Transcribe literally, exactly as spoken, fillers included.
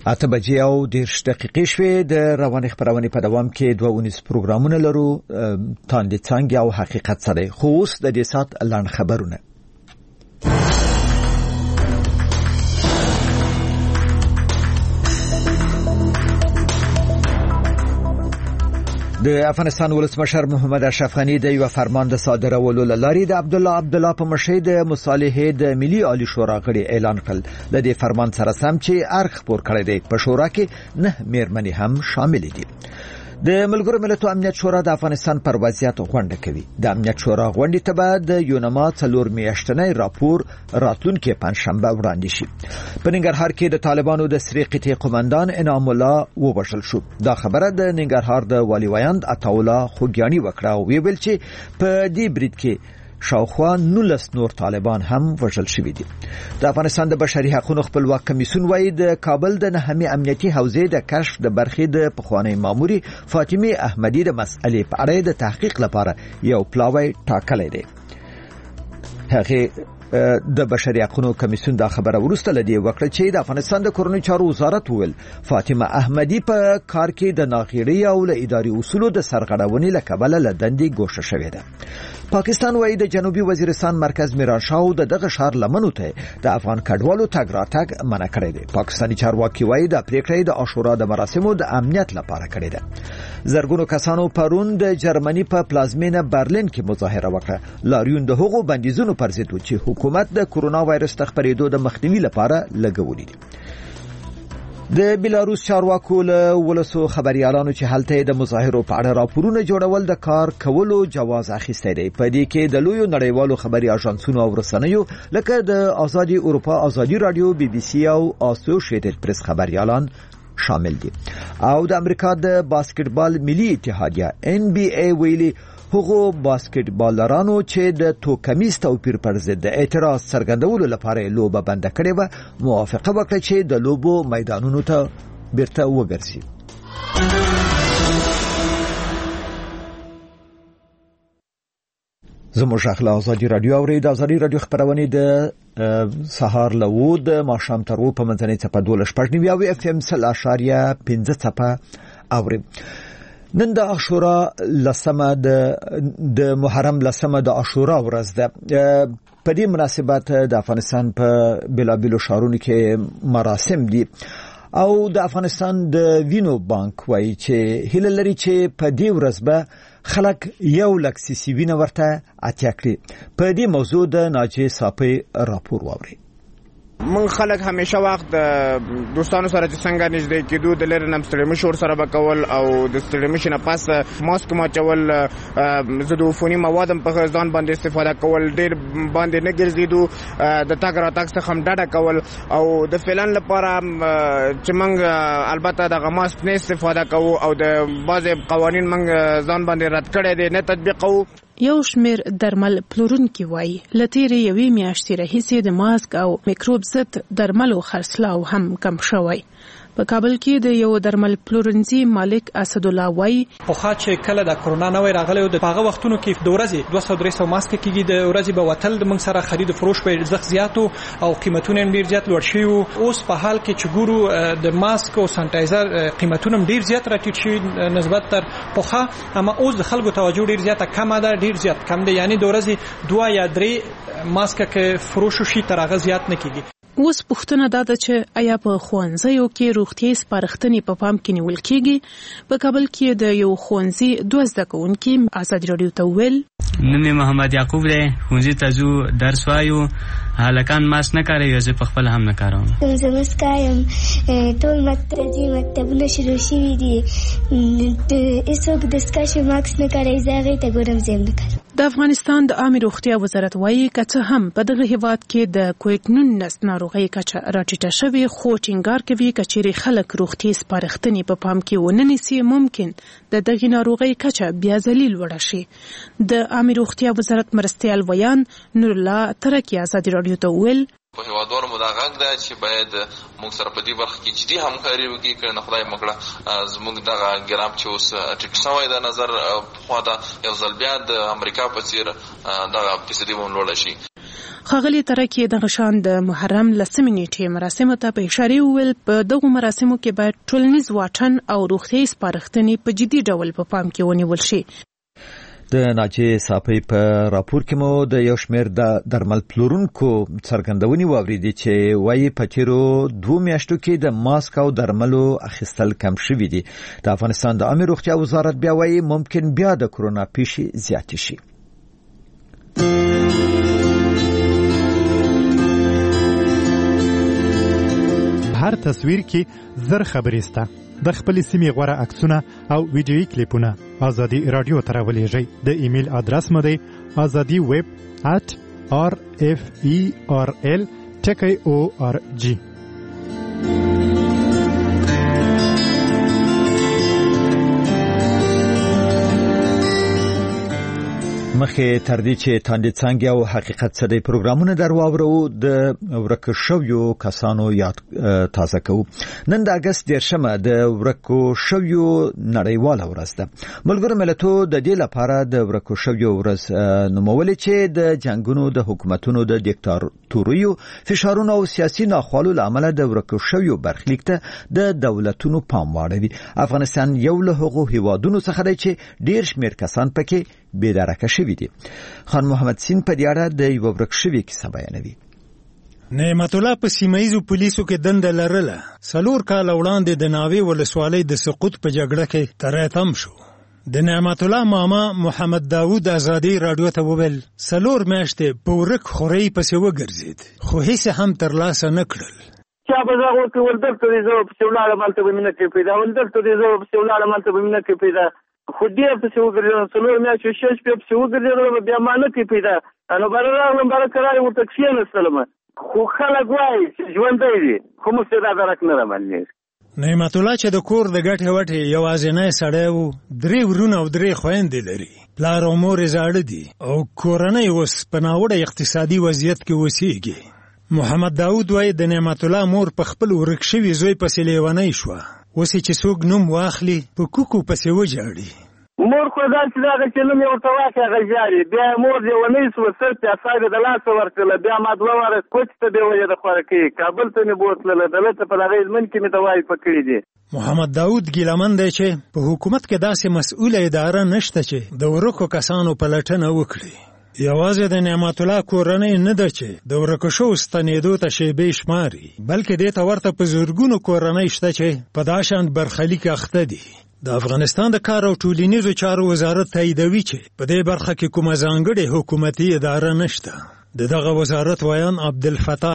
اته بجې او دېرش دقیقې شوې. د روانې خپرونې په دوام کې دوه اونیز پروګرامونه لرو، تاندې څانګې او حقیقت سره. خو اوس د دې سات لنډ خبرونه. د افغانستان ولسمشر محمد اشرف غنی د یو فرمان د صادرولو لاري د عبد الله عبد الله په مشرۍ د مصالحې د ملي عالی شورا غړي اعلان کړ. د دې فرمان سره سم چې ارخ پور کړی دی، په شورا کې نه میرمنې هم شامل دي. د ملګرو ملتونو امنیت شورا د افغانستان پر وضعیت غونډه کوي. د امنیت شورا غونډې ته به د یونما څلور میاشتنی راپور راتلونکي پنځشنبه وړاندې شي. په ننګرهار کې د طالبانو د سری قطعې قومندان انعام الله ووژل شو. دا خبره د ننګرهار د والي ویاند عطاالله خوګیاني وکړه او ویل چې په دې برید کې شاوخوا نولس نور طالبان هم وژل شوي دي. د افغانستان د بشري حقوقو خپلواک کمیسیون وايي د کابل د نهمې امنیتي حوزې د کشف د برخې د پخوانی ماموري فاطمه احمدي د مسئلې په اړه د تحقیق لپاره یو پلاوی ټاکلی دی. هغه د بشري حقوقو کمیسیون دا خبره ورسته لدی وکړه چې د افغانستان د کورنۍ چارو وزارت ویل فاطمه احمدي په کار کې د ناغېړۍ او له اداري اصولو د سرغړونې له کبله له دندې ګوښه شوې ده. پاکستان وايي د جنوبي وزیرستان مرکز میرانشاه د دغه ښار لمنو ته د افغان کډوالو تګ راتګ منع کړی دی. پاکستاني چارواکي وايي د پریکړې د عاشورا د مراسمو د امنیت لپاره کړی ده. زرګونو کسانو پرون د جرمني په پلازمینه برلین کې مظاهره وکړه. لاریون د هغو بندیزونو پر ضد و چې حکومت د کورونا وایرس د خپرېدو د مخنیوي لپاره لګولي دي. د بیلاروس چارواکو له ولسو خبريالانو چې هلته د مظاهرو په اړه راپورونه جوړول د کار کولو جواز اخیستی دی. په دې کې د لویو نړیوالو خبري اژانسونو او رسنیو لکه د آزادي اروپا، آزادي رادیو، بي بي سي او اسوسییټډ پریس خبريالان شامل دي. او د امریکا د باسکټبال ملي اتحادیه ان بي اي ویلي هغو باسکټبالرانو چې د توکمیز توپیر پر ضد د اعتراض څرګندولو لپاره لوبه بند کړې و موافقه وکړه چې د لوبو میدانونو ته بیرته وګرځي. زموږ اخلا آزادي رادیو اوري. د آزادي رادیو خبرونه د سهار لوو د ماښام تر و په منځنۍ څپه دولس شپږ نوي او اف ام سل اشاریه پنځه څپه اوري. نن د عاشورا لسمه د د محرم لسمه د عاشورا ورځ ده. په دې مناسبت د افغانستان په بلابلو ښارونو کې مراسم دي او د افغانستان د وینو بانک وايي چې هیله لري چې په دې ورځ به خلک یو لک سیسی وینه ورته اړتیا کړي. په دې موضوع د ناجی صافي راپور واوري. من خلک همیشه وخت د دوستانو سره چې څنګه نږدې کېدو د لري نم ستړي مشور سره وکول او د ستړي مشنه پاس ماسک ماچول زه د عفوني موادم په ځان باندې استفاده کول ډېر باندې نه ګرځېدو د تاګ را تاګ څخه هم ډډه کول او د فلان لپاره چې موږ البته د ماسک نه استفاده کوو او د بعضې قوانین موږ ځان باندې رد کړی دی نه تطبیقوو. یو شمیر درمل پلورونکي وایي له تېرې یوې میاشتې راهیسې د ماسک او میکروب ضد درملو خرڅلاو هم کم شوی. په کابل کې د یو درمل پلورنځي مالک اسدالله وایي پخوا چې کله د کرونا نوې راغلی و د هغه وختونو کې د ورځې دوه سوه درې سوه ماسک کېږي، د ورځې به وتل د موږ سره خرید فروش په ارزښت زیات او قیمتونه ډېر زیات لوړ شوي وو. اوس په حال کې چې ګورو د ماسک او سانیټایزر قیمتونه ډېر زیات راټیټ شوي نسبت تر پخوا، اما اوس د خلکو توجه ډېر زیاته کمه ده، ډېر زیات کم دی. یعنی د ورځې دوه یا درې ماسک که فروش شي تر هغه زیات نه کېږي. اوس پوښتنه دا ده چې آیا په ښوونځیو کې روغتیايي سپارښتنې په پام کې نیول کېږي؟ په کابل کې د یو ښوونځي دوه زده کوونکي ازادي راډیو ته وویل نوم محمد یعقوب دی، ښوونځي ته ځو، درس وایو، هلکان ماسک نه کاروي، زه په خپل هم نه کاروم. زه مسک یم، ټول مکتبي مکتبونه شروع شوي دي، هېڅوک دستکشې ماسک نه کاروي، زه هغې ته ګورم، زه هم نه کاروم. د افغانستان د عامې روغتیا وزارت وایي که څه هم په دغه هیواد کې د کووډ نولس ناروغۍ کچه راټیټه شوې، خو ټینګار کوي که چیرې خلک روغتیايي سپارښتنې په پام کې ونه نیسي ممکن د دغې ناروغۍ کچه بیا ځلې لوړه شي. د عامې روغتیا وزارت مرستیال ویان نور الله ترکي ازادي راډیو ته وویل په هیوادوالو مو دا غږ ده چې باید موږ سره په دې برخه کې جدي همکاري وکړي، که نه خدای مکړه زموږ دغه ګرام چې اوس ټیټ شوی د نظر پخوا ده یو ځل بیا د امریکا په څېر دغه فیصدي به هم لوړه شي. ښاغلي ترکي د غشان د محرم لسمې نیټې مراسمو ته په اشاره وویل په دغو مراسمو کې باید ټولنیز واټن او روغتیايي سپارښتنې په جدي ډول په پام کې ونیول شي. د ناجیې صافۍ په راپور کې مو د یو شمېر د درمل پلورونکو څرګندونې واوریدې چې وایي په تیرو دوه میاشتو کې د ماسک او درملو اخیستل کم شوي دي. د افغانستان د عامه روغتیا وزارت بیا وایي ممکن بیا د کرونا پیښې زیاتې شي. هر تصویر کې زر خبرې سته. د خپل سیمې غوړه عکسونه او ویډیویي کلیپونه ازادي رادیو ته راولېږئ. د ایمیل ادرس مو دی ازادي ویب at r f e r l ټکی او ار جی. مخه تر دې چې تاندې څنګه او حقیقت څه دی پروګرامونه درواورو د ورکو شویو کسانو یاد تازه کوو. نن د اگست دیرشمه د ورکو شویو نړیواله ورځ ده. ملګرو ملتونو د دې لپاره د ورکو شویو ورځ نومولې چې د جنگونو د حکومتونو د دیکتاتوریو فشارونو او سیاسي ناخوالو لامل د ورکو شویو برخلیک ته د دولتونو پام واړوي. افغانستان یو له هغو هیوادونو څخه دی چې ډیر شمیر کسان پکې بیدارکه شوي دي. خان محمد سین په دې اړه د یو ورک شوي کیسه بیانوي. نعمت الله په سیمایزو پولیسو کې دنده لرله. څلور کاله وړاندې د ناوې ولسوالۍ د سقوط په جګړه کې تراتم شو. د نعمت الله ماما محمد داوود ازادي رادیو ته وویل څلور میاشتې په ورک خورۍ پسې وګرځید خو هیڅ هم ترلاسه نه کړل. چا به زه ورته ولدلته دې زه پسې ولاړم هلته به مې نه کې پیدا ولدلته دې زه پسې ولاړم هلته به مې نه کې پیدا خو ډېر پسې وګرځېدم څلور میاشتې شل شپې پسې وګرځېدم بیا ما نه کې پیدا نو بره راغلم بره کرارې ورته کښېنستلم خو خلک وایي چې ژوندی دي خو موږ ته دا درک نه رامعلومېږي. نعمت الله چې د کور د ګټې وټې یوازینی سړی و. درې ورونه او درې خویندې لري. پلار او مور یې زاړه دي او کورنۍ اوس په ناوړه اقتصادي وضعیت کې اوسېږي. محمد داود وایي د نعمت الله مور په خپل ورک شوي زوی پسې لیونۍ شوه. اوس چې څوک نوم واخلي په کوکو پسې وجاړي. مور خو داسې دغه چې نوم یې ورته واخلي هغه ژاړي. بیا یې مور لیونۍ شوه سر چې اصاب یې د لاسه ورکړله. بیا ما دوه واره کوچ ته بې وجه د خوراکۍ کابل ته مې بوتلله دلته په دغه هلمند کې مې دوايي پکړي دي. محمد داود ګیلمن دی چې په حکومت کې داسې مسؤله اداره نشته چې د ورکو کسانو پلټنه وکړي. یوازې د نعمت الله کورنۍ نه ده چې د ورکو شوو ستنېدو ته شیبې شماري بلکې دې ته ورته په زرګونو کورنۍ شته چې په دا شان برخلیک اخته دي. د افغانستان د کار او ټولنیزو چارو وزارت تاییدوي چې په دې برخه کې کومه ځانګړې حکومتي اداره نشته. د دغه وزارت ویان عبدالفتاح